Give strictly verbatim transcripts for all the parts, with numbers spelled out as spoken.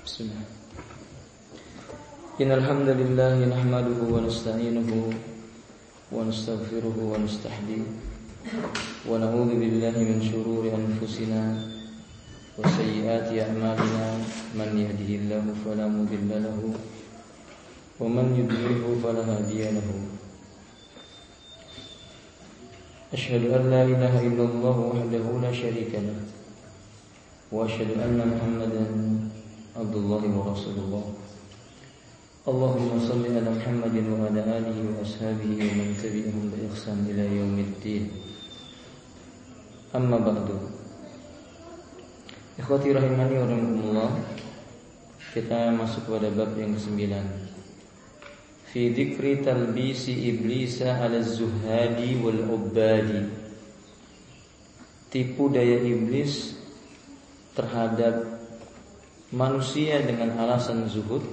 Bismillah. Innal hamdalillah nahmaduhu wa nasta'inuhu wa nastaghfiruhu wa nastahdihi wa na'udzu billahi min shururi anfusina wa sayyiati a'malina man yahdihillahu fala mudilla lahu wa man yudlilhu fala hadiya lahu. Asyhadu an la ilaha illallah wahdahu la syarika lahu wa asyhadu anna Muhammadan Abdullahi wa Rasulullah. Allahumma salli ala Muhammadin wa ala alihi wa ashabihi wa man tabi'ahum bi ihsan ila yaumiddin. Amma ba'du. Ikhwati rahimani wa rahimakumullah. Kita masuk pada bab yang kesembilan. Fi dzikri talbisi iblisa ala zuhadi wal ubbadi. Tipu daya iblis terhadap manusia dengan alasan zuhud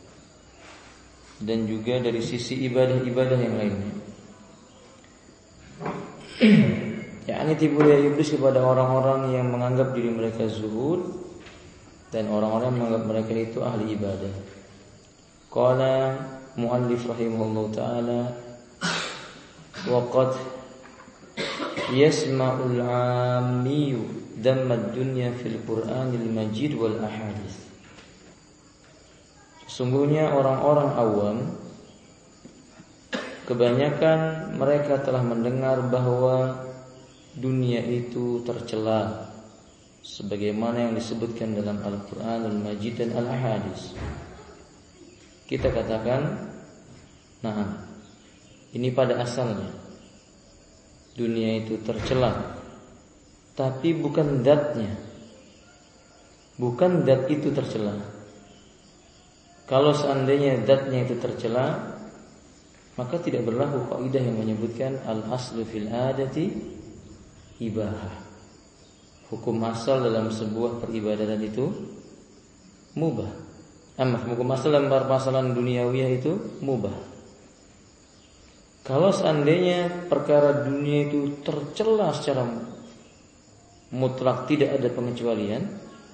dan juga dari sisi ibadah-ibadah yang lainnya. Ya, ini tipu daya iblis kepada orang-orang yang menganggap diri mereka zuhud dan orang-orang yang menganggap mereka itu ahli ibadah. Qala muallif rahimahullah taala wa qad yasma'ul 'amiyyu dammad dunya fil Qur'anil Majid wal ahadits. Sesungguhnya orang-orang awam kebanyakan mereka telah mendengar bahwa dunia itu tercela sebagaimana yang disebutkan dalam Al-Qur'anul Majid dan Al-Ahadits. Kita katakan, nah, ini pada asalnya dunia itu tercela, tapi bukan zatnya. Bukan zat itu tercela. Kalau seandainya zatnya itu tercela, maka tidak berlaku kaidah yang menyebutkan al-aslu fil adati ibahah. Hukum asal dalam sebuah peribadatan itu mubah. Amma hukum asal dalam permasalahan duniawiyah itu mubah. Kalau seandainya perkara dunia itu tercela secara mutlak, tidak ada pengecualian,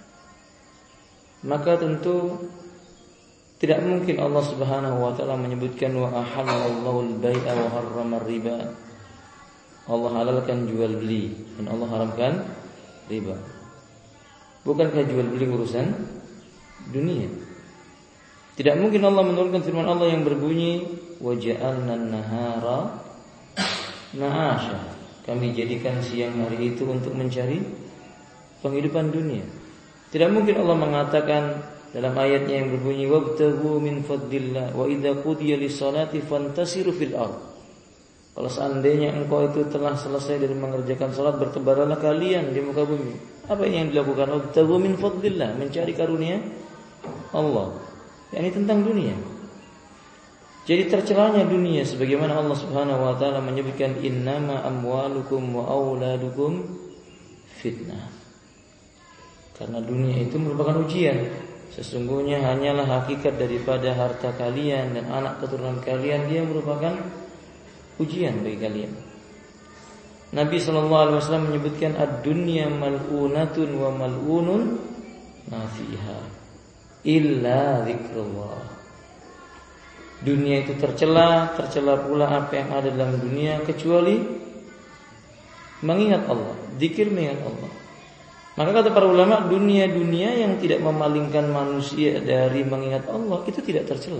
maka tentu tidak mungkin Allah Subhanahu wa taala menyebutkan wa ahallallahu al-bai'a wa harrama riba. Allah halalkan jual beli dan Allah haramkan riba. Bukankah jual beli urusan dunia? Tidak mungkin Allah menurunkan firman Allah yang berbunyi wa ja'alna an-nahara ma'asha. Kami jadikan siang hari itu untuk mencari penghidupan dunia. Tidak mungkin Allah mengatakan dalam ayatnya yang berbunyi wabtaghu min fadlillah wa idza qudiya lis-salati fantasiru fil ardh. Kalau seandainya engkau itu telah selesai dari mengerjakan salat, bertebaranlah kalian di muka bumi. Apa yang dilakukan? Wabtaghu min fadlillah, mencari karunia Allah. Ini tentang dunia. Jadi tercelanya dunia sebagaimana Allah Subhanahu wa taala menyebutkan innama amwalukum wa auladukum fitnah. Karena dunia itu merupakan ujian. Sesungguhnya hanyalah hakikat daripada harta kalian dan anak keturunan kalian, dia merupakan ujian bagi kalian. Nabi sallallahu alaihi wasallam menyebutkan ad-dunya mal'unatun wa mal'unun ma fiha illa dzikrullah. Dunia itu tercela, tercela pula apa yang ada dalam dunia kecuali mengingat Allah, zikir mengingat Allah. Maka kata para ulama, dunia-dunia yang tidak memalingkan manusia dari mengingat Allah itu tidak tercela.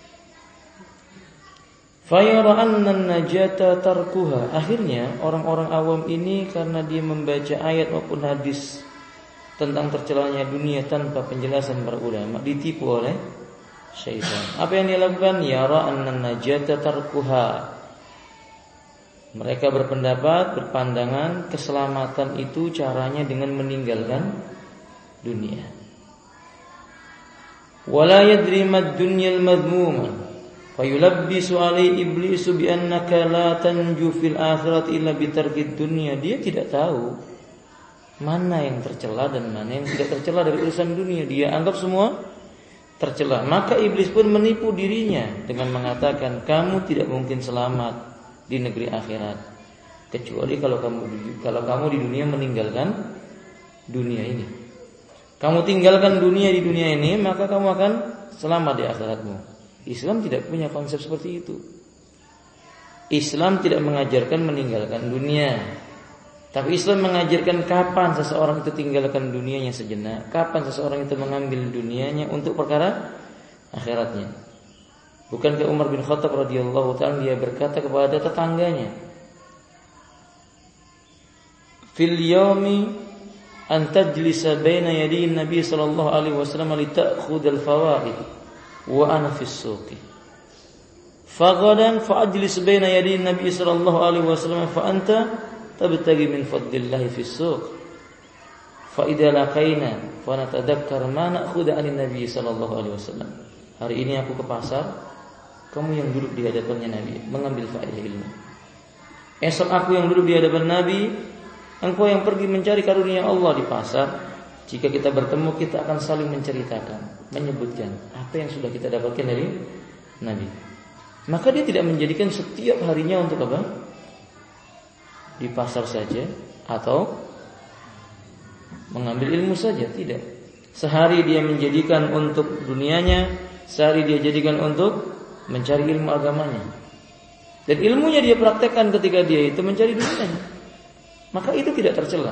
Fayara anna najata tarkuha. Akhirnya orang-orang awam ini karena dia membaca ayat maupun hadis tentang tercelanya dunia tanpa penjelasan para ulama, ditipu oleh syaitan. Apa yang dia lakukan? Yara anna najata tarkuha. Mereka berpendapat, berpandangan keselamatan itu caranya dengan meninggalkan dunia. Wala yadri mad dunyal madmuma fayulabbisu alai iblisu bi annaka la tanju fil akhirati illa bi tarkid dunya. Dia tidak tahu mana yang tercela dan mana yang tidak tercela dari urusan dunia. Dia anggap semua tercela. Maka iblis pun menipu dirinya dengan mengatakan kamu tidak mungkin selamat di negeri akhirat kecuali kalau kamu kalau kamu di dunia meninggalkan dunia ini. Kamu tinggalkan dunia di dunia ini, maka kamu akan selamat di akhiratmu. Islam tidak punya konsep seperti itu. Islam tidak mengajarkan meninggalkan dunia. Tapi Islam mengajarkan kapan seseorang itu tinggalkan dunianya sejenak, kapan seseorang itu mengambil dunianya untuk perkara akhiratnya. Bukankah Umar bin Khattab radhiyallahu ta'ala dia berkata kepada tetangganya, "Fil yaumi an tajlisa baina yadayi Nabi sallallahu alaihi wasallam li ta'khudh al-fawaid wa ana fi as-suq. Faghadan fa ajlis baina yadayi Nabi sallallahu alaihi wasallam fa anta tabtagi min fadlillahi fi as-suq. Fa idza laqaina fa natadakkar ma na'khudhu 'an Nabi sallallahu alaihi wasallam." Hari ini aku ke pasar, kamu yang duduk di hadapannya Nabi mengambil faedah ilmu. Esok aku yang duduk di hadapan Nabi, engkau yang pergi mencari karunia Allah di pasar. Jika kita bertemu, kita akan saling menceritakan, menyebutkan apa yang sudah kita dapatkan dari Nabi. Maka dia tidak menjadikan setiap harinya untuk apa? Di pasar saja atau mengambil ilmu saja, tidak. Sehari dia menjadikan untuk dunianya, sehari dia jadikan untuk mencari ilmu agamanya. Dan ilmunya dia praktekkan ketika dia itu mencari dunianya. Maka itu tidak tercela.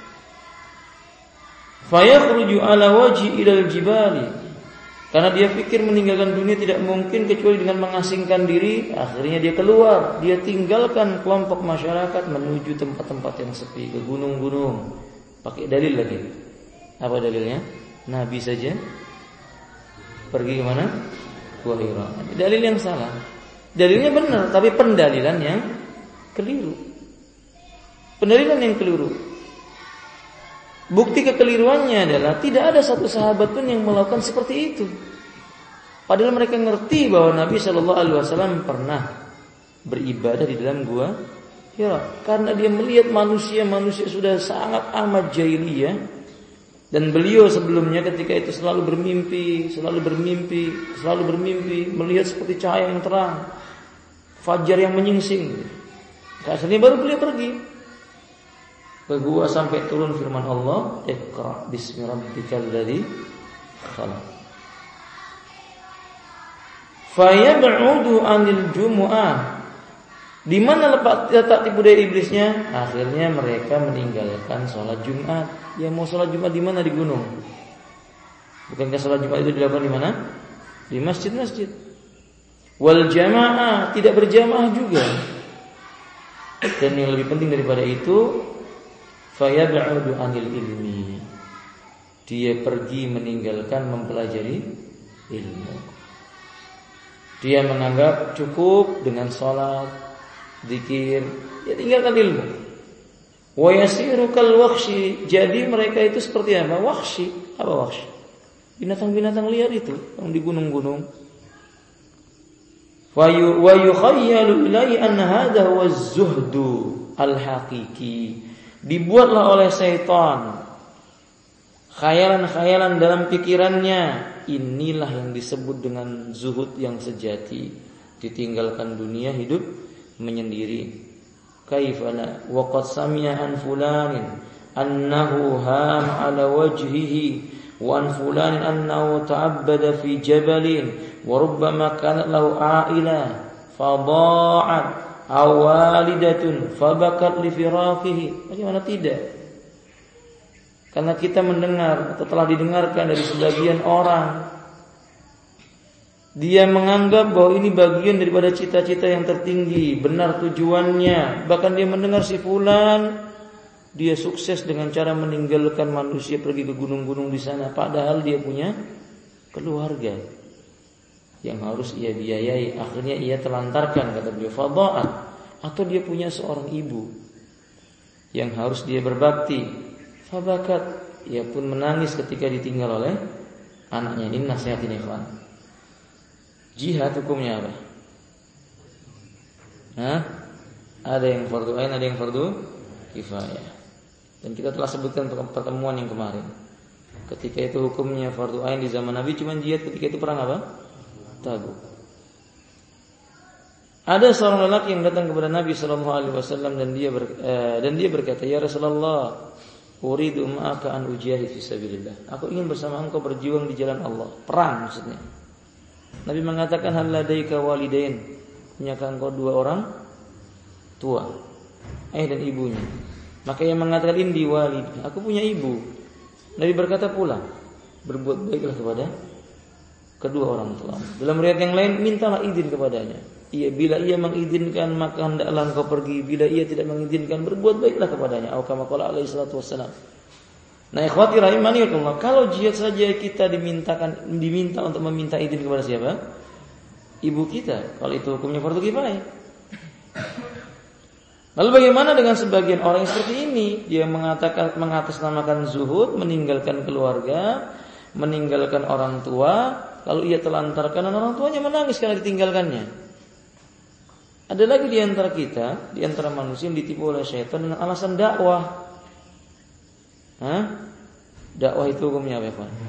Fayakhruju ala wajhi ilal jibali. Karena dia pikir meninggalkan dunia tidak mungkin kecuali dengan mengasingkan diri, akhirnya dia keluar, dia tinggalkan kelompok masyarakat menuju tempat-tempat yang sepi, ke gunung-gunung. Pakai dalil lagi. Apa dalilnya? Nabi saja pergi ke mana? Gua Hira. Dalil yang salah. Dalilnya benar, tapi pendalilan yang keliru. Pendalilan yang keliru. Bukti kekeliruannya adalah tidak ada satu sahabat pun yang melakukan seperti itu. Padahal mereka ngerti bahwa Nabi Shallallahu Alaihi Wasallam pernah beribadah di dalam gua Hira, karena dia melihat manusia-manusia sudah sangat amat jahiliyah. Dan beliau sebelumnya ketika itu selalu bermimpi, selalu bermimpi, selalu bermimpi, melihat seperti cahaya yang terang, fajar yang menyingsing. Akhirnya baru beliau pergi ke gua sampai turun firman Allah, "Iqra bismi rabbikal ladzi khalaq." Fayab'udu 'anil jumu'ah. Di mana letak, letak tipu daya iblisnya? Akhirnya mereka meninggalkan sholat Jumat. Ya mau sholat Jumat di mana? Di gunung. Bukankah sholat Jumat itu dilakukan di mana? Di masjid-masjid. Wal jamaah, tidak berjamaah juga. Dan yang lebih penting daripada itu, fayab'udu 'anil ilmi. Dia pergi meninggalkan mempelajari ilmu. Dia menganggap cukup dengan sholat, zikir, dia tinggalkan ilmu. Wa yasiru kal wakhshi, jadi mereka itu seperti apa? Wakhshi, apa wakhshi? Binatang-binatang liar itu yang di gunung-gunung. Wa yukhayyalu ilaihi anna hadha huwa az-zuhdu al-haqiqi. Dibuatlah oleh syaitan khayalan-khayalan dalam pikirannya, inilah yang disebut dengan zuhud yang sejati, ditinggalkan dunia, hidup menyendiri. Kaifala wa qad sami'a an fulanin annahu ham ala wajhihi wa an fulanin annahu ta'abbada fi jabalin wa rubbama kanat lahu a'ila fadha'at aw walidatun fabakat li firaqihi. Bagaimana tidak? Karena kita mendengar atau telah didengarkan dari sebagian orang, dia menganggap bahwa ini bagian daripada cita-cita yang tertinggi, benar tujuannya. Bahkan dia mendengar si fulan, dia sukses dengan cara meninggalkan manusia pergi ke gunung-gunung di sana, padahal dia punya keluarga yang harus ia biayai. Akhirnya ia telantarkan, kata beliau, fadha'at, atau dia punya seorang ibu yang harus dia berbakti. Fabakat, ia pun menangis ketika ditinggal oleh anaknya. Ini nasihatin ikhwan. Jihad hukumnya apa? Hah? Ada yang fardu ain, ada yang fardu kifayah. Dan kita telah sebutkan pertemuan yang kemarin. Ketika itu hukumnya fardu ain di zaman Nabi, cuma jihad ketika itu perang apa? Tabuk. Ada seorang lelaki yang datang kepada Nabi sallallahu alaihi wasallam dan dia ber, eh, dan dia berkata, "Ya Rasulullah, Uridu ma'aka an ujahid fi sabilillah. Aku ingin bersama engkau berjuang di jalan Allah. Perang maksudnya. Nabi mengatakan hal ladaika walidain. Punyakah engkau dua orang tua, ayah dan ibunya? Maka ia mengatakan indi walid, aku punya ibu. Nabi berkata pula, berbuat baiklah kepada kedua orang tua. Dalam riwayat yang lain, mintalah izin kepadanya. Ia bila ia mengizinkan maka hendaklah engkau pergi. Bila ia tidak mengizinkan, berbuat baiklah kepadanya. Atau kama qala alaihi salatu wassalam. Nah, ikhwati rahimani Allah, kalau jihad saja kita dimintakan diminta untuk meminta izin kepada siapa? Ibu kita. Kalau itu hukumnya fardu kifayah. Lalu bagaimana dengan sebagian orang yang seperti ini? Dia mengatakan mengatasnamakan zuhud, meninggalkan keluarga, meninggalkan orang tua, lalu ia telantarkan dan orang tuanya menangis karena ditinggalkannya. Ada lagi di antara kita, di antara manusia yang ditipu oleh syaitan dengan alasan dakwah. Hah? Dakwah itu hukumnya apa, Pak?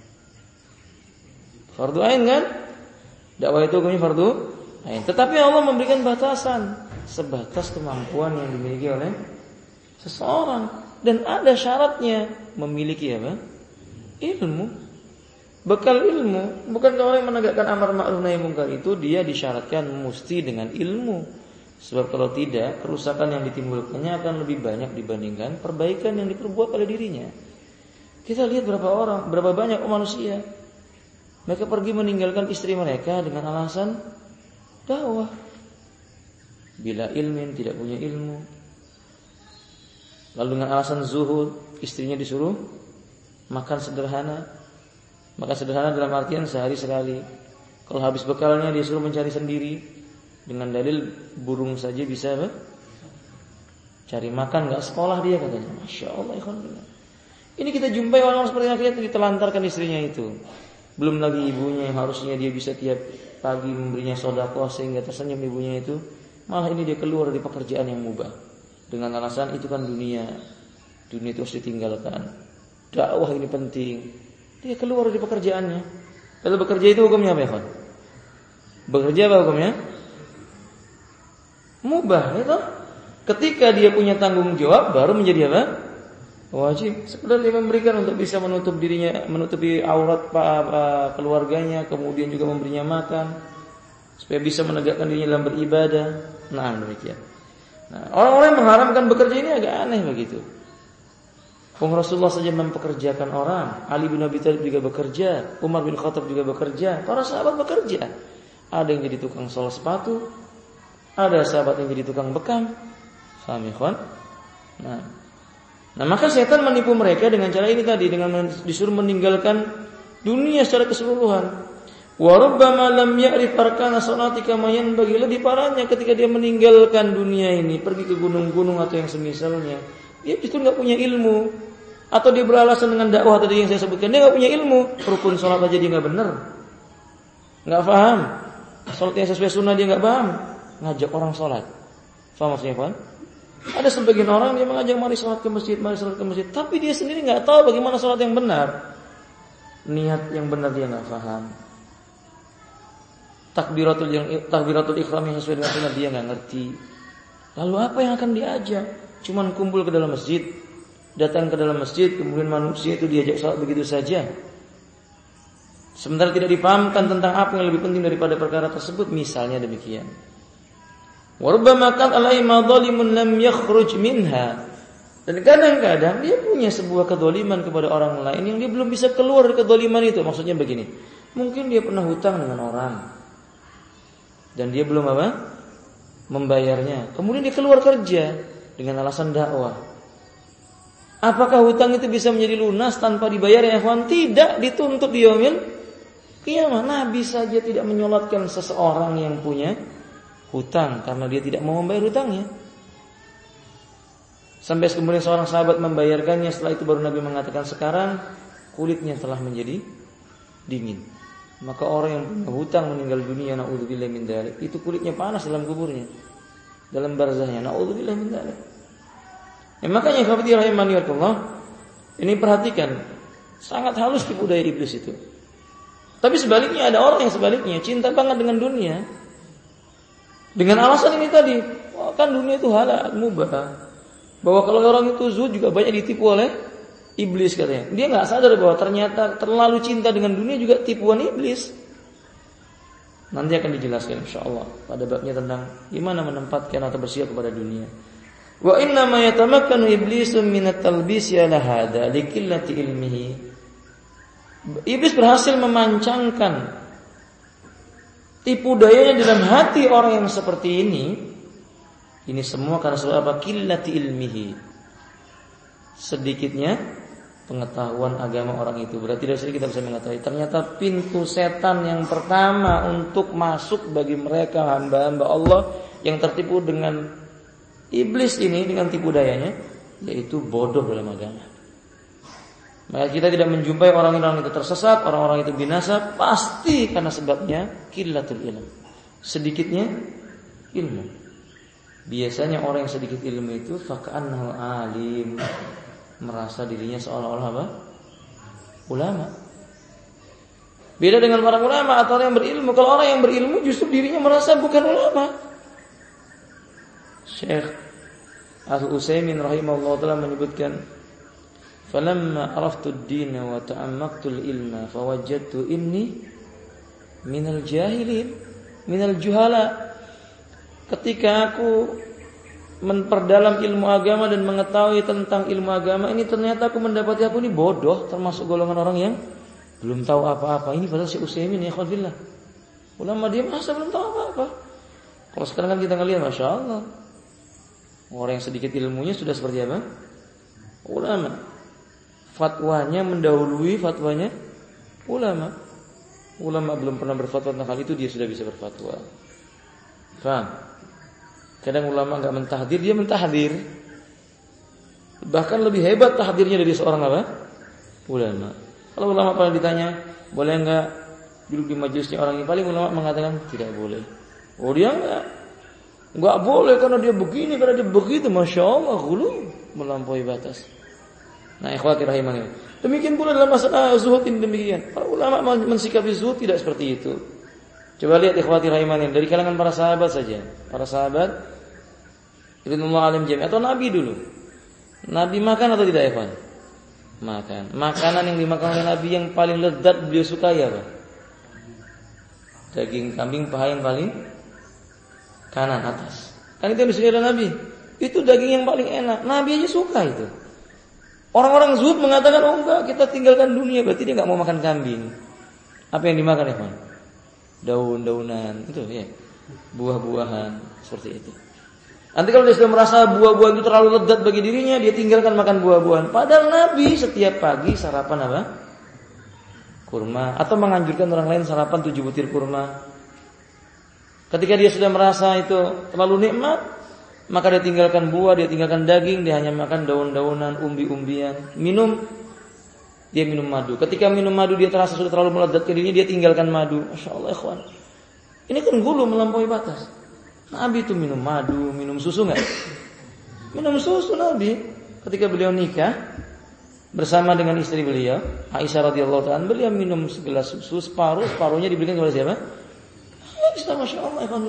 Fardu ain kan? Dakwah itu hukumnya fardu ain. Tetapi Allah memberikan batasan, sebatas kemampuan yang dimiliki oleh seseorang, dan ada syaratnya, memiliki apa? Ilmu. Bekal ilmu. Bukan orang yang menegakkan amar ma'ruf nahi munkar itu dia disyaratkan mesti dengan ilmu. Sebab kalau tidak, kerusakan yang ditimbulkannya akan lebih banyak dibandingkan perbaikan yang diperbuat pada dirinya. Kita lihat berapa orang, berapa banyak manusia, mereka pergi meninggalkan istri mereka dengan alasan dakwah. Bila ilmin, tidak punya ilmu. Lalu dengan alasan zuhud, istrinya disuruh makan sederhana. Makan sederhana dalam artian sehari sekali. Kalau habis bekalnya dia suruh mencari sendiri. Dengan dalil burung saja bisa apa? Cari makan, gak sekolah dia katanya. Masya Allah. Ini kita jumpai orang seperti yang ditelantarkan istrinya itu. Belum lagi ibunya yang harusnya dia bisa tiap pagi memberinya sedekah sehingga tersenyum ibunya itu. Malah ini dia keluar dari pekerjaan yang mubah. Dengan alasan itu kan dunia. Dunia itu harus ditinggalkan. Dakwah ini penting. Dia keluar dari pekerjaannya. Lalu bekerja itu hukumnya apa, ya? Bekerja apa hukumnya? Mubah, ya toh? Ketika dia punya tanggung jawab baru menjadi apa? Wajib. Sekedar dia memberikan untuk bisa menutup dirinya, menutupi aurat keluarganya, kemudian juga memberinya makan supaya bisa menegakkan dirinya dalam beribadah. Nah, demikian. Nah, orang-orang yang mengharamkan bekerja ini agak aneh begitu. Pung Rasulullah saja mempekerjakan orang, Ali bin Abi Thalib juga bekerja, Umar bin Khattab juga bekerja, para sahabat bekerja. Ada yang jadi tukang sol sepatu, ada sahabat yang jadi tukang bekam. Paham ya, kawan? Nah, nah maka setan menipu mereka dengan cara ini tadi, dengan disuruh meninggalkan dunia secara keseluruhan. Wa rubbama lam ya'rif arkana salati kama yanbaghi, lebih parahnya ketika dia meninggalkan dunia ini, pergi ke gunung-gunung atau yang semisalnya, dia justru enggak punya ilmu. Atau dia beralasan dengan dakwah tadi yang saya sebutkan, dia enggak punya ilmu, rukun salat aja dia enggak benar. Enggak paham. Salat yang sesuai sunnah dia enggak paham. Ngajak orang salat. Paham maksudnya, Pak? Ada sebagian orang dia mengajak mari salat ke masjid, mari salat ke masjid, tapi dia sendiri enggak tahu bagaimana salat yang benar. Niat yang benar dia enggak paham. Takbiratul yang takbiratul ihram yang sesuai dengan sunnah dia enggak ngerti. Lalu apa yang akan diajak? Cuman kumpul ke dalam masjid, datang ke dalam masjid, kemudian manusia itu diajak salat begitu saja. Sementara tidak dipahamkan tentang apa yang lebih penting daripada perkara tersebut, misalnya demikian. Wa rubbama kan alai madhalimun lam yakhruj minha. Dan kadang-kadang dia punya sebuah kedzaliman kepada orang lain yang dia belum bisa keluar dari kedzaliman itu. Maksudnya begini, mungkin dia pernah hutang dengan orang dan dia belum apa? Membayarnya. Kemudian dia keluar kerja dengan alasan dakwah. Apakah hutang itu bisa menjadi lunas tanpa dibayar, ya ikhwan? Tidak, dituntut di yaumil qiyamah. Nabi saja tidak menyolatkan seseorang yang punya hutang karena dia tidak mau membayar hutangnya. Sampai kemudian seorang sahabat membayarkannya, setelah itu baru Nabi mengatakan sekarang kulitnya telah menjadi dingin. Maka orang yang punya hutang meninggal dunia, naudzubillah min dzalik, itu kulitnya panas dalam kuburnya, dalam barzahnya, naudzubillah min dzalik. Ya, makanya khafati rahimani Allah, ini perhatikan, sangat halus tipu daya iblis itu. Tapi sebaliknya ada orang yang sebaliknya cinta banget dengan dunia, dengan alasan ini tadi, oh, kan dunia itu halal, mubah. Bahwa kalau orang itu zuhud juga banyak ditipu oleh iblis katanya. Dia nggak sadar bahwa ternyata terlalu cinta dengan dunia juga tipuan iblis. Nanti akan dijelaskan insyaallah pada babnya tentang gimana menempatkan atau bersikap kepada dunia. Wa inna ma yatamakkanu iblisu min at-talbis ala hada likillati ilmihi. Iblis berhasil memancangkan tipu dayanya dalam hati orang yang seperti ini. Ini semua karena sebab apa? Qillati ilmihi. Sedikitnya pengetahuan agama orang itu. Berarti dari sini kita bisa mengetahui ternyata pintu setan yang pertama untuk masuk bagi mereka hamba-hamba Allah yang tertipu dengan iblis ini, dengan tipu dayanya, yaitu bodoh dalam agama. Maka kita tidak menjumpai orang-orang itu tersesat, orang-orang itu binasa, pasti karena sebabnya qillatul ilm. Sedikitnya ilmu. Biasanya orang yang sedikit ilmu itu faka'annahu alim, merasa dirinya seolah-olah apa? Ulama. Beda dengan para ulama atau orang yang berilmu. Kalau orang yang berilmu justru dirinya merasa bukan ulama. Syekh Al-Utsaimin rahimahullah taala menyebutkan, "Falamma araftu ad-din wa ta'ammaqtu al-ilma fawajadtu inni minal jahilin, minal juhala." Ketika aku memperdalam ilmu agama dan mengetahui tentang ilmu agama ini, ternyata aku mendapati aku ini bodoh, termasuk golongan orang yang belum tahu apa-apa. Ini padahal Syekh Utsaimin ya khafillah. Ulama dia masa belum tahu apa-apa. Kalau sekarang kan kita ngelihat Masya Allah, orang yang sedikit ilmunya sudah seperti apa? Ulama. Fatwanya mendahului fatwanya ulama. Ulama belum pernah berfatwa tentang hal itu, dia sudah bisa berfatwa. Paham? Kadang ulama enggak mentahdir, dia mentahdir. Bahkan lebih hebat tahdirnya dari seorang apa? Ulama. Kalau ulama pernah ditanya, boleh enggak duduk di majelisnya orang ini? Paling ulama mengatakan tidak boleh. Oh dia enggak. Enggak boleh karena dia begini, karena dia begitu. Masya Allah, ghulu, melampaui batas. Nah, ikhwati rahimani. Demikian pula dalam masalah zuhud ini demikian. Para ulama mensikapi zuhud tidak seperti itu. Coba lihat ikhwati rahimani dari kalangan para sahabat saja. Para sahabat Ridwanullah alim jami' atau Nabi dulu. Nabi makan atau tidak ikhwan? Makan. Makanan yang dimakan oleh Nabi yang paling lezat beliau sukai apa? Daging kambing paha yang paling kanan atas. Kan itu yang disukai oleh Nabi. Itu daging yang paling enak. Nabi aja suka itu. Orang-orang zuhud mengatakan, oh enggak, kita tinggalkan dunia, berarti dia enggak mau makan kambing. Apa yang dimakan ya, Pak? Daun-daunan, itu ya. Buah-buahan, seperti itu. Nanti kalau dia sudah merasa buah-buahan itu terlalu lezat bagi dirinya, dia tinggalkan makan buah-buahan. Padahal Nabi setiap pagi sarapan apa? Kurma. Atau menganjurkan orang lain sarapan tujuh butir kurma. Ketika dia sudah merasa itu terlalu nikmat, maka dia tinggalkan buah, dia tinggalkan daging, dia hanya makan daun-daunan, umbi-umbian. Minum, dia minum madu. Ketika minum madu dia terasa sudah terlalu melezatkan dirinya, dia tinggalkan madu. Masya Allah ikhwan. Ini kan gulu melampaui batas. Nabi itu minum madu, minum susu enggak? Minum susu Nabi. Ketika beliau nikah bersama dengan istri beliau, Aisyah radhiyallahu ta'ala, beliau minum segelas susu, separuh, separuhnya diberikan kepada siapa? Aisyah, Masya Allah ikhwan.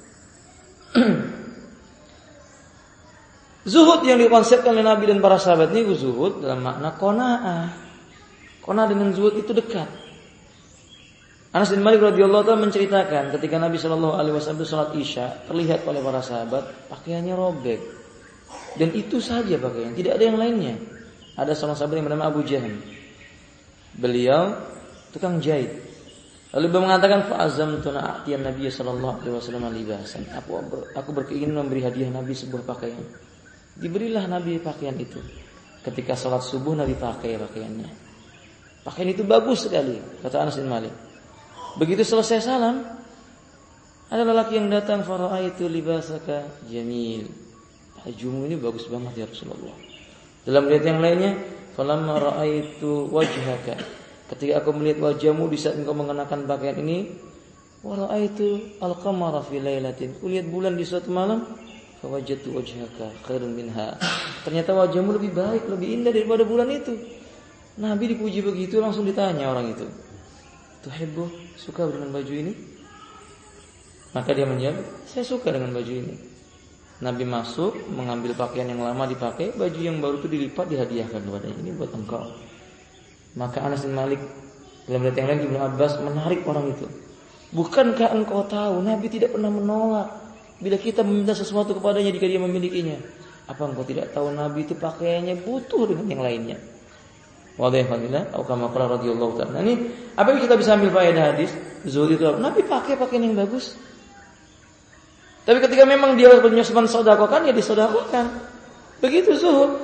Zuhud yang dikonsepkan oleh Nabi dan para sahabat ini zuhud dalam makna qanaah. Qanaah dengan zuhud itu dekat. Anas bin Malik radhiyallahu ta'ala menceritakan ketika Nabi shallallahu alaihi wasallam salat Isya, terlihat oleh para sahabat pakaiannya robek. Dan itu saja pakaian, tidak ada yang lainnya. Ada seorang sahabat yang bernama Abu Jahm. Beliau tukang jahit. Lalu beliau mengatakan fa'azamtu na'tiyan Nabi sallallahu alaihi wasallam libasan. Aku ber, aku berkeinginan memberi hadiah Nabi sebuah pakaian. Diberilah Nabi pakaian itu. Ketika salat subuh Nabi pakai pakaiannya. Pakaian itu bagus sekali, kata Anas bin Malik. Begitu selesai salam, ada lelaki yang datang, fara'aitu libasaka jamil. Bajumu ini bagus banget ya Rasulullah. Dalam riwayat yang lainnya, falamma ra'aitu wajhaka. Ketika aku melihat wajahmu di saat engkau mengenakan pakaian ini, wa ra'aitu al-qamara fi lailatin. Kulihat bulan di suatu malam, fawajadtu wajhaka khairun minha. Ternyata wajahmu lebih baik, lebih indah daripada bulan itu. Nabi dipuji begitu, langsung ditanya orang itu, tuhibbu, suka dengan baju ini? Maka dia menjawab, saya suka dengan baju ini. Nabi masuk, mengambil pakaian yang lama dipakai, baju yang baru itu dilipat dihadiahkan kepadanya. Ini buat engkau. Maka Anas bin Malik dalam riwayat yang lain Ibnu Abbas menarik orang itu. Bukankah engkau tahu Nabi tidak pernah menolak bila kita meminta sesuatu kepadanya jika dia memilikinya? Apa engkau tidak tahu Nabi itu pakaiannya butuh dengan yang lainnya? Wadaihanillah, atau kama qala radhiyallahu ta'ala. Nah, ini apa yang kita bisa ambil faedah hadis? Zuhud itu Nabi pakai pakaian yang bagus. Tapi ketika memang dia punya sedekahkan, ya disedekahkan. Begitu zuhud.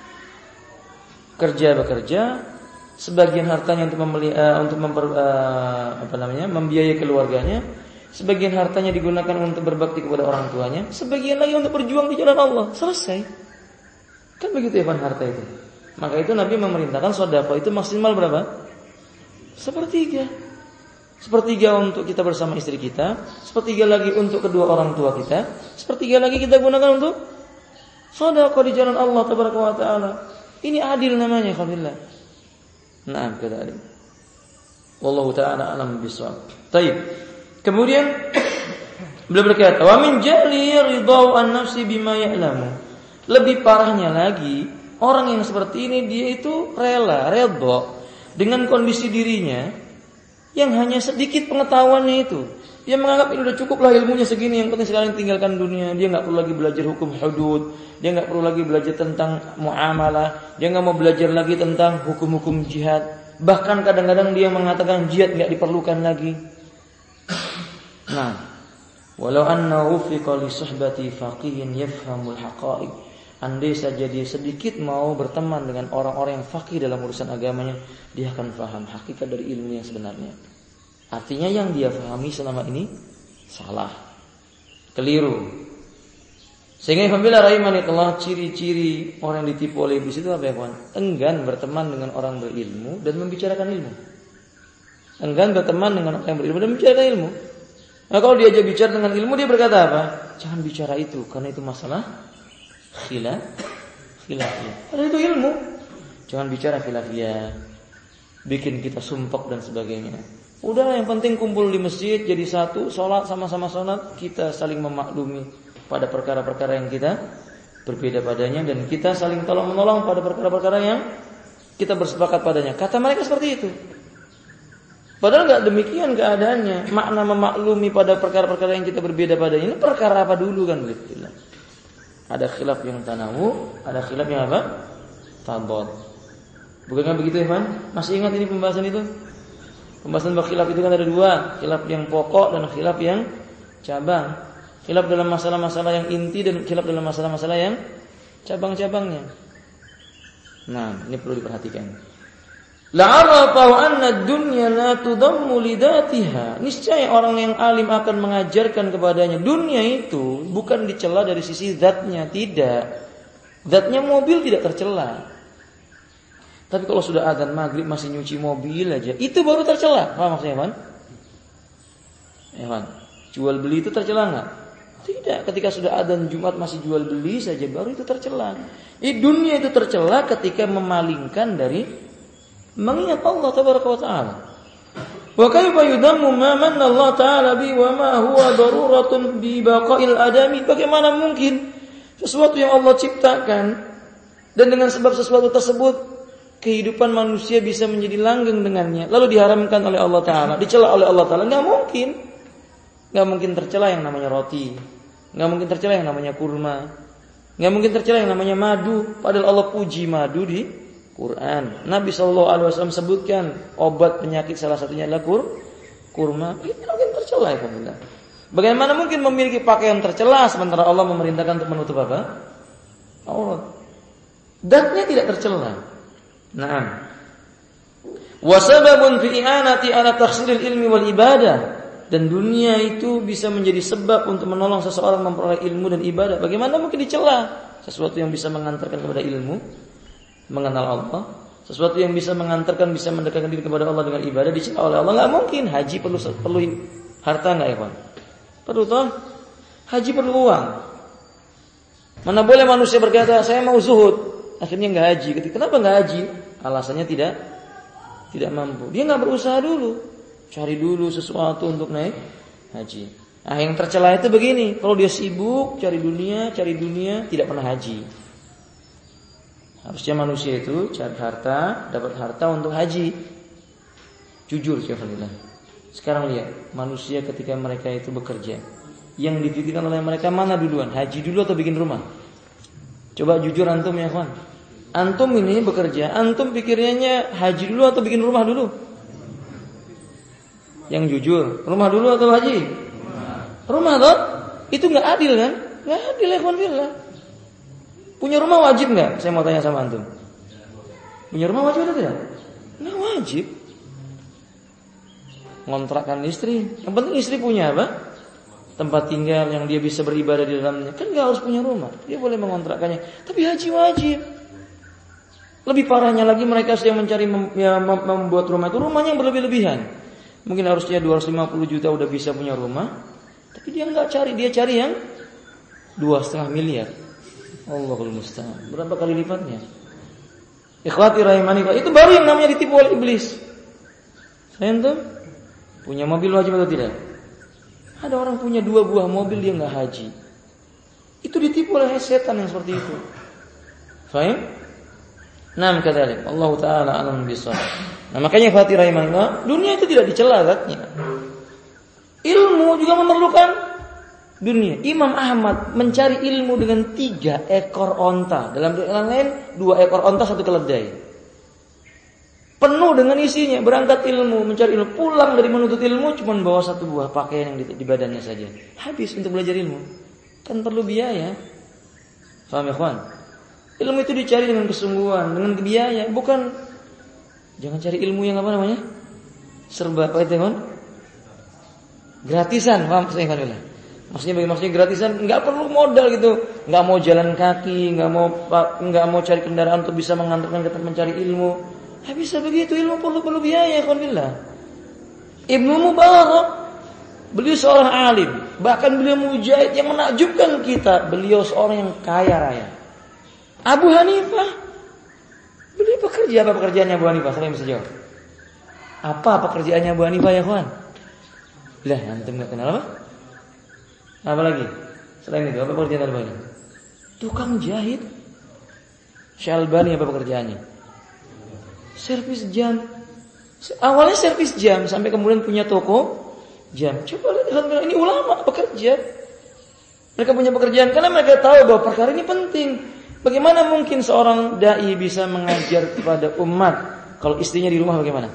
Kerja bekerja, sebagian hartanya untuk membeli uh, untuk memper, uh, apa namanya? membiayai keluarganya, sebagian hartanya digunakan untuk berbakti kepada orang tuanya, sebagian lagi untuk berjuang di jalan Allah. Selesai. Kan begitu ya kan harta itu. Maka itu Nabi memerintahkan sedekah itu maksimal berapa? Sepertiga. Sepertiga untuk kita bersama istri kita, sepertiga lagi untuk kedua orang tua kita, sepertiga lagi kita gunakan untuk sedekah di jalan Allah tabaraka wa taala. Ini adil namanya, alhamdulillah. Naam kadalik. Wallahu taala alam bisawab. Baik. Kemudian beliau berkata, "Wa min jali ridau an-nafsi bima ya'lamu." Lebih parahnya lagi, orang yang seperti ini dia itu rela, redha dengan kondisi dirinya yang hanya sedikit pengetahuannya itu. Dia menganggap ini sudah cukup lah ilmunya segini, yang penting sekarang tinggalkan dunia. Dia enggak perlu lagi belajar hukum hudud, dia enggak perlu lagi belajar tentang muamalah, dia enggak mau belajar lagi tentang hukum-hukum jihad. Bahkan kadang-kadang dia mengatakan jihad enggak diperlukan lagi. Nah, walau annahu fi qali suhbati faqihin yafhamul haqa'iq. Andai saja dia sedikit mau berteman dengan orang-orang yang faqih dalam urusan agamanya, dia akan paham hakikat dari ilmu yang sebenarnya. Artinya yang dia pahami selama ini salah, keliru. Sehingga apabila rahimani Allah, ciri-ciri orang yang ditipu oleh iblis itu apa ya kawan? Enggan berteman dengan orang berilmu dan membicarakan ilmu. Enggan berteman dengan orang yang berilmu dan membicarakan ilmu. Nah, kalau dia aja bicara dengan ilmu, dia berkata apa? Jangan bicara itu, karena itu masalah khilaf, khilafiyah. Padahal itu ilmu. Jangan bicara khilafiyah, bikin kita sumpek dan sebagainya. Udah, yang penting kumpul di masjid jadi satu, sholat sama-sama sholat, kita saling memaklumi pada perkara-perkara yang kita berbeda padanya, dan kita saling tolong menolong pada perkara-perkara yang kita bersepakat padanya. Kata mereka seperti itu. Padahal enggak demikian keadaannya. Makna memaklumi pada perkara-perkara yang kita berbeda padanya, ini perkara apa dulu kan begitu. Ada khilaf yang tanawu, ada khilaf yang apa? Tadad. Bukankah begitu, Ikhwan? Masih ingat ini pembahasan itu? Pembahasan bab khilaf itu kan ada dua, khilaf yang pokok dan khilaf yang cabang. Khilaf dalam masalah-masalah yang inti dan khilaf dalam masalah-masalah yang cabang-cabangnya. Nah, ini perlu diperhatikan. La'arafahu anna ad-dunya la tudammu lidatiha. Niscaya orang yang alim akan mengajarkan kepadanya dunia itu bukan dicela dari sisi zatnya, tidak. Zatnya mobil tidak tercela. Tapi kalau sudah azan maghrib masih nyuci mobil aja, itu baru tercela. Paham maksudnya, Pak? Ya, Pak. Jual beli itu tercela enggak? Tidak. Ketika sudah azan Jumat masih jual beli saja, baru itu tercela. Di dunia itu tercela ketika memalingkan dari mengingat Allah tabaraka wa taala. Wa kaifa yudammu ma manna Allah taala bi wa ma huwa daruratun bi baqa'il adami? Bagaimana mungkin sesuatu yang Allah ciptakan dan dengan sebab sesuatu tersebut kehidupan manusia bisa menjadi langgeng dengannya, lalu diharamkan oleh Allah taala, dicela oleh Allah taala? Enggak mungkin. Enggak mungkin tercela yang namanya roti. Enggak mungkin tercela yang namanya kurma. Enggak mungkin tercela yang namanya madu, padahal Allah puji madu di Quran. Nabi sallallahu alaihi wasallam sebutkan obat penyakit salah satunya adalah kur, kurma. Ini mungkin tercela ya, Alhamdulillah. Bagaimana mungkin memiliki pakaian tercela sementara Allah memerintahkan untuk menutup apa? Aurat. Zatnya tidak tercela. Naam. Wa sababun fi i'anati ala tahsilil ilmi wal ibadah. Dan dunia itu bisa menjadi sebab untuk menolong seseorang memperoleh ilmu dan ibadah. Bagaimana mungkin dicela sesuatu yang bisa mengantarkan kepada ilmu, mengenal Allah, sesuatu yang bisa mengantarkan, bisa mendekatkan diri kepada Allah dengan ibadah, dicela oleh Allah? Enggak mungkin. Haji perlu perlu harta enggak, Ikhwan? Perlu toh? Haji perlu uang. Mana boleh manusia berkata saya mau zuhud, akhirnya enggak haji. Kenapa enggak haji? Alasannya tidak tidak mampu. Dia enggak berusaha dulu, cari dulu sesuatu untuk naik haji. Nah, yang tercela itu begini, kalau dia sibuk cari dunia, cari dunia, tidak pernah haji. Harusnya manusia itu cari harta, dapat harta untuk haji. Jujur, Syekhalillah. Sekarang lihat, manusia ketika mereka itu bekerja, yang dipikirkan oleh mereka mana duluan? Haji dulu atau bikin rumah? Coba jujur antum ya kawan. Antum ini bekerja, antum pikirnya haji dulu atau bikin rumah dulu? Yang jujur, rumah dulu atau haji? Rumah toh? Itu nggak adil kan? Nggak adil ya kawan billah. Punya rumah wajib nggak? Saya mau tanya sama antum. Punya rumah wajib atau tidak? Nggak wajib. Ngontrakkan istri. Yang penting istri punya apa? Tempat tinggal yang dia bisa beribadah di dalamnya. Kan nggak harus punya rumah. Dia boleh mengontrakkannya. Tapi haji wajib. Lebih parahnya lagi mereka yang mencari mem- ya, mem- membuat rumah itu rumahnya yang berlebih-lebihan. Mungkin harusnya dua ratus lima puluh juta udah bisa punya rumah. Tapi dia nggak cari, dia cari yang dua setengah miliar. Allahul musta'an. Berapa kali lipatnya? Ikhwati rahimani, itu baru yang namanya ditipu oleh iblis. Saya tuh punya mobil wajib atau tidak? Ada orang punya dua buah mobil dia nggak haji. Itu ditipu oleh setan yang seperti itu. Fahim? Nah, kadzalik. Allah taala alam bisawab. Nah, makanya ikhwati rahimani, dunia itu tidak dicela zatnya. Ilmu juga memerlukan dunia. Imam Ahmad mencari ilmu dengan tiga ekor onta. Dalam yang lain, dua ekor onta, satu keledai. Penuh dengan isinya. Berangkat ilmu, mencari ilmu. Pulang dari menuntut ilmu, cuma bawa satu buah pakaian yang di, di badannya saja. Habis untuk belajar ilmu. Kan perlu biaya. Faham ya kawan? Ilmu itu dicari dengan kesungguhan, dengan biaya. Bukan, jangan cari ilmu yang apa namanya? Serba apa itu kawan? Gratisan, paham saya kan? Maksudnya bagi maksudnya gratisan, nggak perlu modal gitu, nggak mau jalan kaki, nggak mau nggak mau cari kendaraan untuk bisa mengantarkan kita mencari ilmu. Nggak bisa begitu, ilmu perlu perlu biaya, alhamdulillah. Ibnu Mubarak, beliau seorang alim, bahkan beliau mujahid yang menakjubkan kita. Beliau seorang yang kaya raya. Abu Hanifah, beliau pekerja apa pekerjaannya Abu Hanifah? Saya bisa jawab. Apa pekerjaannya Abu Hanifah ya kawan? Lah, antum enggak kenal apa? Apa lagi? Selain itu, apa pekerjaan Albani? Tukang jahit. Syalbani apa pekerjaannya? Servis jam. Awalnya servis jam, sampai kemudian punya toko jam. Coba lihat, ini ulama bekerja. Mereka punya pekerjaan karena mereka tahu bahwa perkara ini penting. Bagaimana mungkin seorang dai bisa mengajar kepada umat kalau istrinya di rumah bagaimana?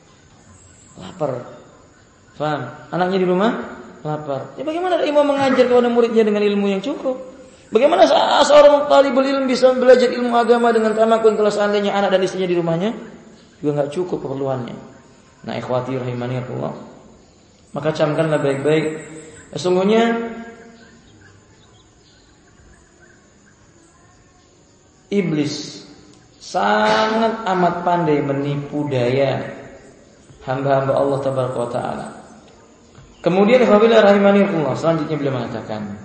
Lapar. Faham? Anaknya di rumah lapar. Ya bagaimana imam mengajar kepada muridnya dengan ilmu yang cukup? Bagaimana seorang talibul ilm bisa belajar ilmu agama dengan tamakun kalau seandainya anak dan istrinya di rumahnya juga enggak cukup keperluannya. Nah, ikhwati rahimani Allah. Maka camkanlah baik-baik. Sesungguhnya iblis sangat amat pandai menipu daya hamba-hamba Allah tabaraka wa taala. Kemudian apabila rahimanillah, selanjutnya beliau mengatakan,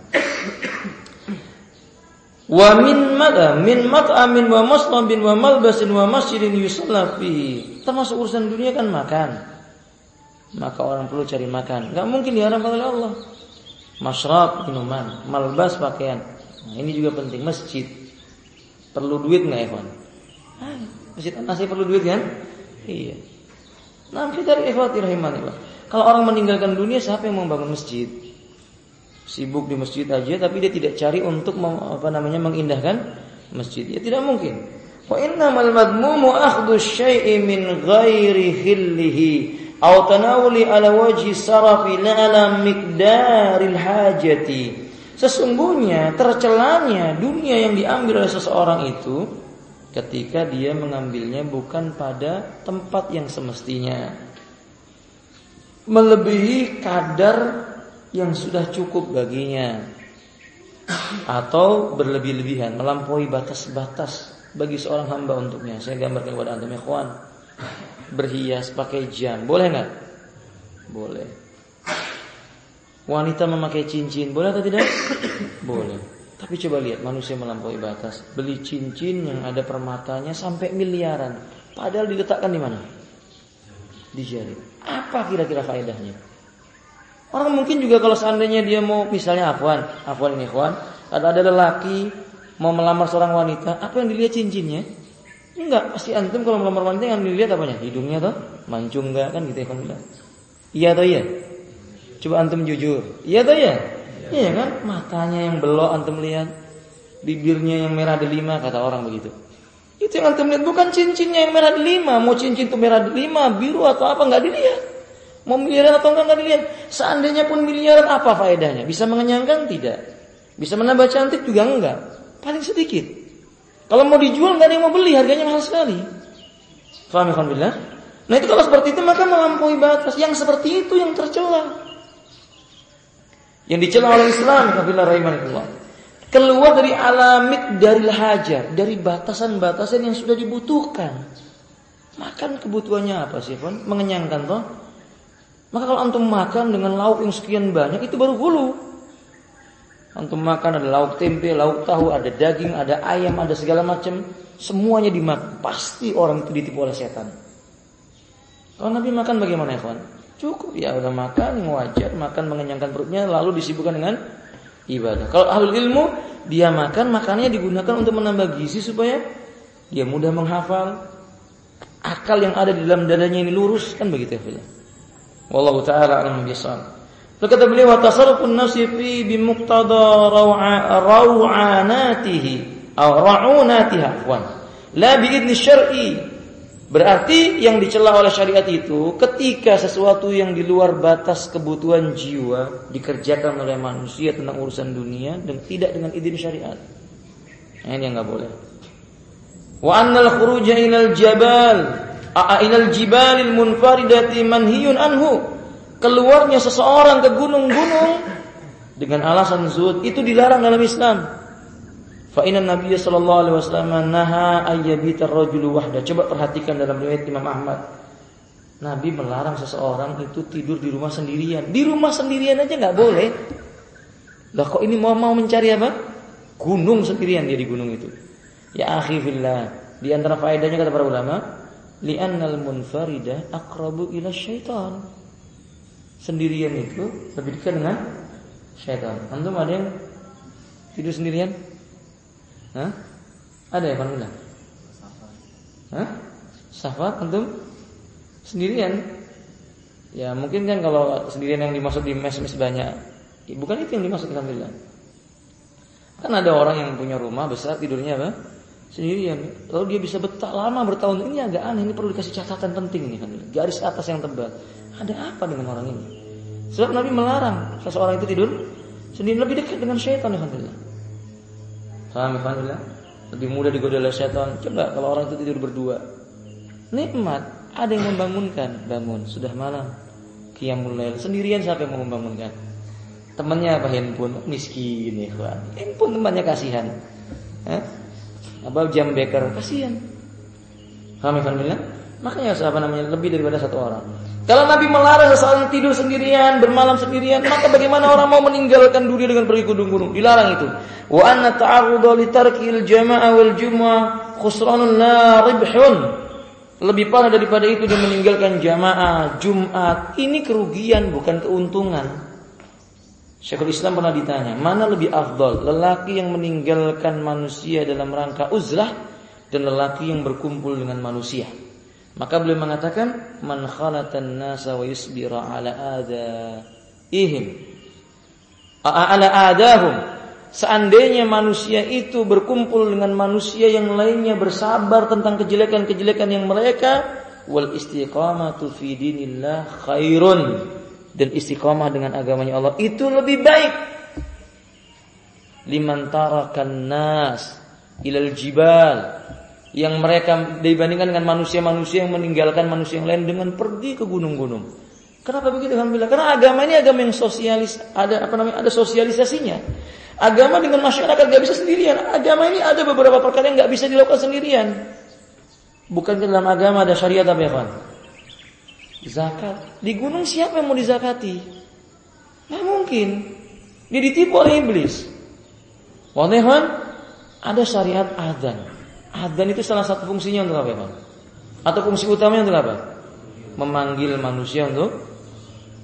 wa min mada min mat'amin wa masrabin wa malbasin wa masjidin yusalla fi. Termasuk urusan dunia kan makan. Maka orang perlu cari makan. Enggak mungkin diharamkan oleh Allah. Masrab, minuman, malbas, pakaian. Nah, ini juga penting. Masjid perlu duit enggak, ikhwan? Ah, masjid masih perlu duit kan? Iya. Nah, kita dari ikhwati rahimanillah. Kalau orang meninggalkan dunia, siapa yang membangun masjid? Sibuk di masjid aja, tapi dia tidak cari untuk apa namanya mengindahkan masjid. Ya tidak mungkin. Wa innamal madmumu akhdhu syai'i min ghairi khillihi aw tanawuli ala wajhi sarafi la ala miqdaril hajati. Sesungguhnya tercelanya dunia yang diambil oleh seseorang itu ketika dia mengambilnya bukan pada tempat yang semestinya, melebihi kadar yang sudah cukup baginya, atau berlebih-lebihan, melampaui batas-batas bagi seorang hamba untuknya. Saya gambarkan kepada antum ikhwan, berhias pakai jam, boleh enggak? Boleh. Wanita memakai cincin, boleh atau tidak? Boleh. Tapi coba lihat manusia melampaui batas, beli cincin yang ada permatanya sampai miliaran, padahal diletakkan di mana? Di jari. Apa kira-kira faedahnya? Orang mungkin juga kalau seandainya dia mau misalnya afwan, afwan ini ikhwan, ada ada lelaki mau melamar seorang wanita, apa yang dilihat cincinnya? Enggak, pasti antum kalau melamar wanita yang dilihat apanya? Hidungnya toh, mancung enggak kan gitu ya kan? Iya atau iya? Coba antum jujur. Iya atau iya? Iya kan? Matanya yang belok antum lihat, bibirnya yang merah delima kata orang begitu. Itu yang antum lihat, bukan cincinnya yang merah delima. Mau cincin itu merah delima, biru atau apa enggak dilihat. Mau miliaran atau enggak enggak dilihat. Seandainya pun miliaran apa faedahnya? Bisa mengenyangkan? Tidak. Bisa menambah cantik juga enggak. Paling sedikit. Kalau mau dijual enggak ada yang mau beli, harganya mahal sekali. Faham ya alhamdulillah? Nah itu kalau seperti itu maka melampaui batas. Yang seperti itu yang tercela. Yang dicela oleh Islam, alhamdulillah rahimakumullah. Keluar dari alamik dari hajar, dari batasan-batasan yang sudah dibutuhkan. Makan kebutuhannya apa sih, Fon? Mengenyangkan toh? Maka kalau antum makan dengan lauk yang sekian banyak itu baru hulu. Antum makan ada lauk tempe, lauk tahu, ada daging, ada ayam, ada segala macam, semuanya dimakan. Pasti orang itu ditipu oleh setan. Kalau Nabi makan bagaimana, ikhwan? Cukup ya udah makan wajar, makan mengenyangkan perutnya lalu disibukkan dengan ibadah. Kalau ahlul ilmu dia makan makannya digunakan untuk menambah gizi supaya dia mudah menghafal. Akal yang ada di dalam dadanya ini lurus kan begitu ya. Wallahu ta'ala a'lam bishawab. Kata beliau, wa tasarrufun nafsi fi bimuqtada raw'anatihi aw ra'unatiha afwan la bi'idni syar'i. Berarti yang dicela oleh syariat itu ketika sesuatu yang di luar batas kebutuhan jiwa dikerjakan oleh manusia tentang urusan dunia dan tidak dengan izin syariat. Nah, ini yang enggak boleh. Wa annal khuruja ilal jabal ilal jibalil munfaridati manhiyun anhu. Keluarnya seseorang ke gunung-gunung dengan alasan zuhud itu dilarang dalam Islam. Fa inna Nabiy sallallahu alaihi wasallam naha ayyabita ar-rajulu wahda. Coba perhatikan dalam riwayat Imam Ahmad. Nabi melarang seseorang itu tidur di rumah sendirian. Di rumah sendirian aja enggak boleh. Lah kok ini mau mau mencari apa? Gunung sendirian dia di gunung itu. Ya akhi fillah, di antara faedahnya kata para ulama, li'annal munfarida aqrabu ila syaitan. Sendirian itu lebih dekat dengan syaitan. Antum ada yang tidur sendirian? Hah? Ada ya Alhamdulillah? Hah? Safar antum sendirian? Ya mungkin kan kalau sendirian yang dimaksud di mes-mes banyak. Ya, bukan itu yang dimaksud Alhamdulillah. Kan ada orang yang punya rumah besar tidurnya apa? Sendirian. Lalu dia bisa betah lama bertahun. Ini agak aneh, ini perlu dikasih catatan penting nih Alhamdulillah. Garis atas yang tebal. Ada apa dengan orang ini? Sebab Nabi melarang seseorang itu tidur sendiri, lebih dekat dengan syaitan alhamdulillah. Paham alhamdulillah? Lebih mudah digoda oleh syaitan. Coba kalau orang itu tidur berdua. Nikmat, ada yang membangunkan, bangun, sudah malam. Qiyamul lail, sendirian siapa yang mau membangunkan? Temannya apa handphone? Miskin ya, ikhwan. Handphone temannya kasihan. Hah? Apa jam beker kasihan. Paham alhamdulillah? Makanya apa namanya lebih daripada satu orang. Kalau Nabi melarang seseorang tidur sendirian, bermalam sendirian, maka bagaimana orang mau meninggalkan dunia dengan pergi gunung-gunung? Dilarang itu. Wa anna ta'arruda li tarkil jama'ah wal jumu'ah khusranun la ribhun. Lebih parah daripada itu dia meninggalkan jamaah, Jumat. Ini kerugian bukan keuntungan. Syekhul Islam pernah ditanya, mana lebih afdal? Lelaki yang meninggalkan manusia dalam rangka uzlah dan lelaki yang berkumpul dengan manusia. Maka beliau mengatakan man khalatan nasa wa yusbira ala adaihim ala adahum. Seandainya manusia itu berkumpul dengan manusia yang lainnya, bersabar tentang kejelekan-kejelekan yang mereka, wal istiqamatu fi dinillah khairun, dan istiqamah dengan agamanya Allah itu lebih baik. Liman tarakan nas ilal jibal, yang mereka dibandingkan dengan manusia-manusia yang meninggalkan manusia yang lain dengan pergi ke gunung-gunung. Kenapa begitu? Alhamdulillah. Karena agama ini agama yang sosialis, ada apa namanya? Ada sosialisasinya. Agama dengan masyarakat gak bisa sendirian. Agama ini ada beberapa perkara yang gak bisa dilakukan sendirian. Bukan dalam agama ada syariat apa ya, kawan? Zakat. Di gunung siapa yang mau dizakati? Nggak mungkin. Dia ditipu oleh iblis. Wallahan ada syariat adzan. Adzan itu salah satu fungsinya untuk apa ya, Pak? Atau fungsi utamanya untuk apa? Memanggil manusia untuk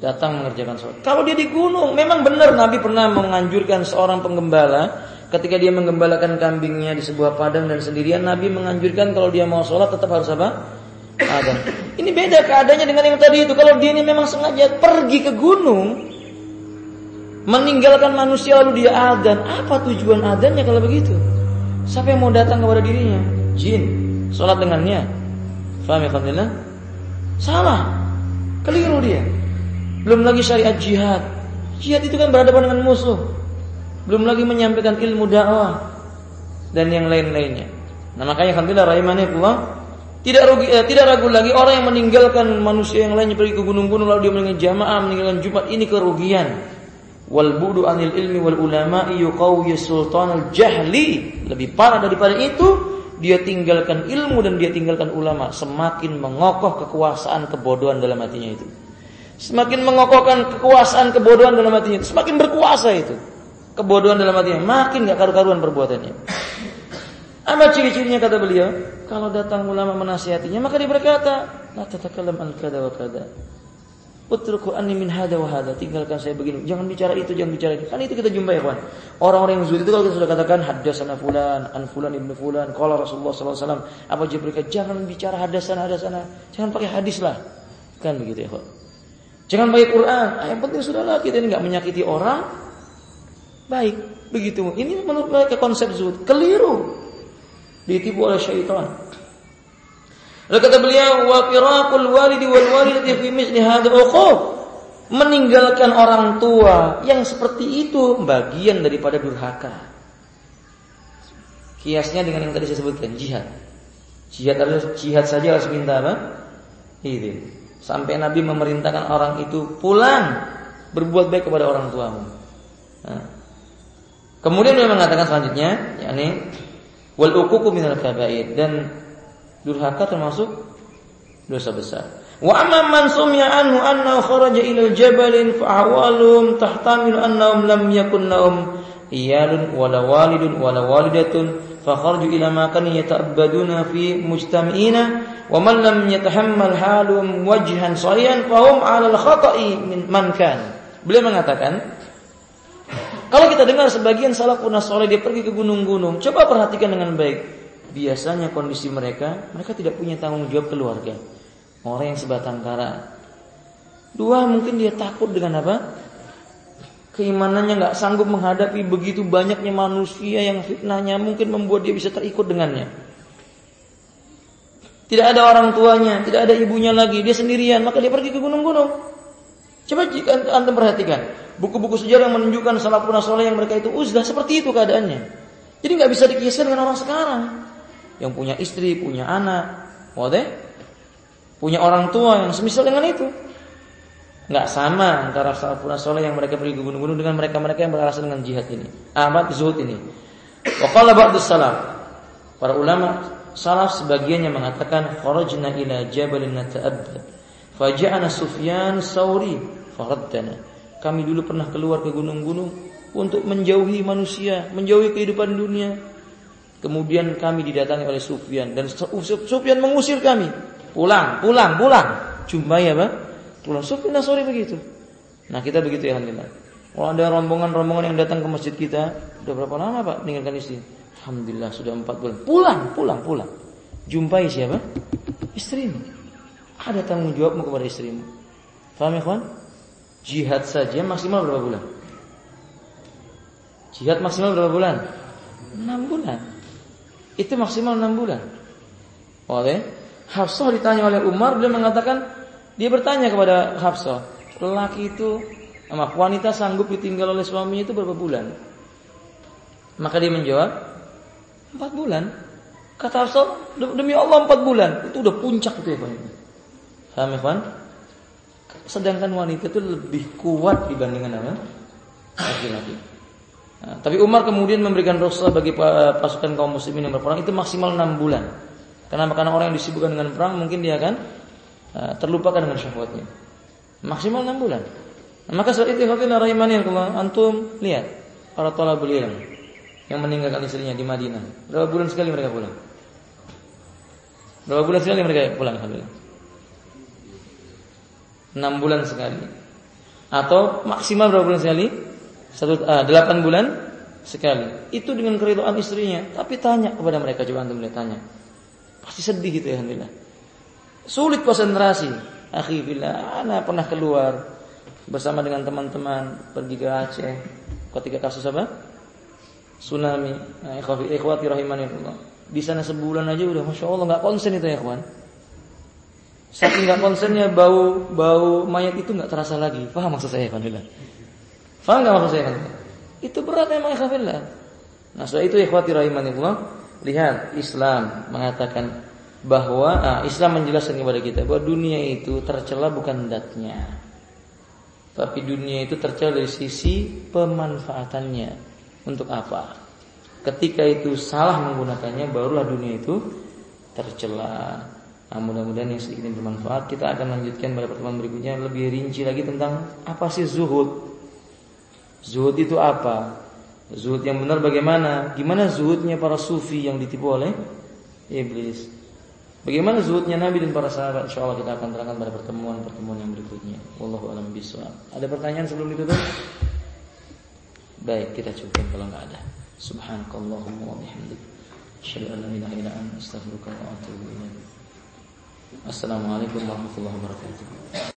datang mengerjakan sholat. Kalau dia di gunung, memang benar Nabi pernah menganjurkan seorang penggembala ketika dia menggembalakan kambingnya di sebuah padang dan sendirian, Nabi menganjurkan kalau dia mau sholat tetap harus apa? Adzan. Ini beda keadaannya dengan yang tadi itu. Kalau dia ini memang sengaja pergi ke gunung, meninggalkan manusia lalu dia adzan, apa tujuan adzannya kalau begitu? Siapa yang mau datang kepada dirinya? Jin. Sholat dengannya. Faham ya alhamdulillah? Salah. Keliru dia. Belum lagi syariat jihad. Jihad itu kan berhadapan dengan musuh. Belum lagi menyampaikan ilmu dakwah dan yang lain-lainnya. Nah, makanya alhamdulillah rahimanillah, tidak rugi, eh, tidak ragu lagi orang yang meninggalkan manusia yang lainnya pergi ke gunung-gunung lalu dia meninggalkan jamaah, meninggalkan Jumat, ini kerugian. Wal budu anil ilmi wal ulama'i yuqawwi sultanal jahli. Lebih parah daripada itu, dia tinggalkan ilmu dan dia tinggalkan ulama, semakin mengokoh kekuasaan kebodohan dalam hatinya itu. Semakin mengokohkan kekuasaan kebodohan dalam hatinya itu, semakin berkuasa itu. Kebodohan dalam hatinya, makin gak karu-karuan perbuatannya. Apa ciri-cirinya kata beliau? Kalau datang ulama menasihatinya, maka dia berkata, la tatakallam an kada wa kada. Utruku anni min hada wa hada. Tinggalkan saya begini, jangan bicara itu, jangan bicara itu. Kan itu kita jumpai, kawan. Orang-orang yang zuhud itu kalau kita sudah katakan haddatsana fulan, an fulan ibnu fulan, qala Rasulullah sallallahu alaihi wasallam, apa dia berkata, jangan bicara haddatsana haddatsana. Jangan pakai hadis lah. Kan begitu ya, kawan. Jangan pakai Quran. Ah, yang penting sudahlah kita ini enggak menyakiti orang. Baik, begitu. Ini menurut mereka konsep zuhud keliru. Ditipu oleh syaitan. Lalu kata beliau, wa firaqul walidi wal walidati fi misli hadha uquq. Meninggalkan orang tua yang seperti itu bagian daripada durhaka. Kiasnya dengan yang tadi saya sebutkan, jihad. Jihad harus jihad saja harus minta apa? Izin. Sampai Nabi memerintahkan orang itu pulang berbuat baik kepada orang tuamu. Nah. Kemudian beliau mengatakan selanjutnya, yakni wal uququ minal kaba'ir, dan durhaka termasuk dosa besar. Wa amma man sumya anhu annahu kharaja ila jabalin fa ahwalum tahtamilu annahum lam yakun lahum iyalun wala walidun wala walidatun fa kharaju ila ma kan yata'abbaduna fi mujtami'ina wa man lam yatahammal halum wajhan sahihan fa hum 'ala al-khata'i min man kan. Beliau mengatakan, kalau kita dengar sebagian salafun saleh dia pergi ke gunung-gunung, coba perhatikan dengan baik. Biasanya kondisi mereka, mereka tidak punya tanggung jawab keluarga. Orang yang sebatang kara. Dua, mungkin dia takut dengan apa? Keimanannya nggak sanggup menghadapi begitu banyaknya manusia yang fitnahnya, mungkin membuat dia bisa terikut dengannya. Tidak ada orang tuanya, tidak ada ibunya lagi, dia sendirian, maka dia pergi ke gunung-gunung. Coba jika antum perhatikan, buku-buku sejarah yang menunjukkan salafun saleh yang mereka itu uzlah seperti itu keadaannya. Jadi nggak bisa dikiaskan dengan orang sekarang yang punya istri, punya anak, wadah, punya orang tua yang semisal dengan itu. Nggak sama antara salafun saleh yang mereka pergi ke gunung-gunung dengan mereka-mereka yang beralasan dengan jihad ini, amat zuhud ini. Wa qala ba'dus salaf, para ulama salaf sebagiannya mengatakan kharajna ila jabalin nata'abbad. Faja'ana Sufyan Sauri faraddana. Kami dulu pernah keluar ke gunung-gunung untuk menjauhi manusia, menjauhi kehidupan dunia. Kemudian kami didatangi oleh Sufyan dan Sufyan mengusir kami. Pulang, pulang, pulang. Jumpai apa? Pulang. Sufyan Sauri begitu. Nah, kita begitu ya alhamdulillah. Kalau ada rombongan-rombongan yang datang ke masjid kita, sudah berapa lama Pak meninggalkan istri? Alhamdulillah sudah empat bulan. Pulang, pulang, pulang. Jumpai siapa? Istrimu. Ada tanggung jawabmu kepada istrimu. Faham ya kawan? Jihad saja maksimal berapa bulan? Jihad maksimal berapa bulan? enam bulan. Itu maksimal enam bulan. Oleh Hafsah ditanya oleh Umar, beliau mengatakan, dia bertanya kepada Hafsah, lelaki itu, maaf, wanita sanggup ditinggal oleh suaminya itu berapa bulan? Maka dia menjawab, empat bulan. Kata Hafsah, demi Allah empat bulan. Itu udah puncak itu ya kawan. Paham ya kawan? Sedangkan wanita itu lebih kuat dibandingkan apa? Laki-laki. Nah, tapi Umar kemudian memberikan rukhsah bagi pasukan kaum muslimin yang berperang itu maksimal enam bulan. Kenapa? Karena orang yang disibukkan dengan perang mungkin dia akan uh, terlupakan dengan syahwatnya. Maksimal enam bulan. Nah, maka saat itu fakir rahimani Allah, antum lihat para thalabul ilm yang meninggalkan istrinya di Madinah. Berapa bulan sekali mereka pulang? Berapa bulan sekali mereka pulang? Alhamdulillah. Enam bulan sekali. Atau maksimal berapa bulan sekali? Satu, uh, delapan bulan sekali. Itu dengan keridhaan istrinya. Tapi tanya kepada mereka, coba antum lihat, tanya. Pasti sedih gitu ya, alhamdulillah. Sulit konsentrasi. Akhi billah, ana pernah keluar bersama dengan teman-teman pergi ke Aceh ketika kasus apa? Tsunami. Nah, ikhwati ikhwati rahimanillah. Di sana sebulan aja udah Masya Allah nggak konsen itu ya kawan. Saking nggak konsennya bau bau mayat itu nggak terasa lagi. Paham maksud saya alhamdulillah? Paham nggak maksud saya kan? Itu berat memang ikhwafillah. Nah setelah itu ikhwati rahimanillah, lihat Islam mengatakan bahwa ah, Islam menjelaskan kepada kita bahwa dunia itu tercela bukan datnya, tapi dunia itu tercela dari sisi pemanfaatannya. Untuk apa? Ketika itu salah menggunakannya, barulah dunia itu tercela. Nah, mudah-mudahan yang sedikit ini bermanfaat. Kita akan lanjutkan pada pertemuan berikutnya lebih rinci lagi tentang apa sih zuhud. Zuhud itu apa? Zuhud yang benar bagaimana? Gimana zuhudnya para sufi yang ditipu oleh iblis? Bagaimana zuhudnya Nabi dan para sahabat? Insyaallah kita akan terangkan pada pertemuan-pertemuan yang berikutnya. Wallahu a'lam bishawab. Ada pertanyaan sebelum ditutup? Baik, kita cukupkan kalau enggak ada. Subhanakallahumma wa bihamdik, asyhadu an la ilaha illa anta, astaghfiruka wa atubu ilaik. Assalamualaikum warahmatullahi wabarakatuh.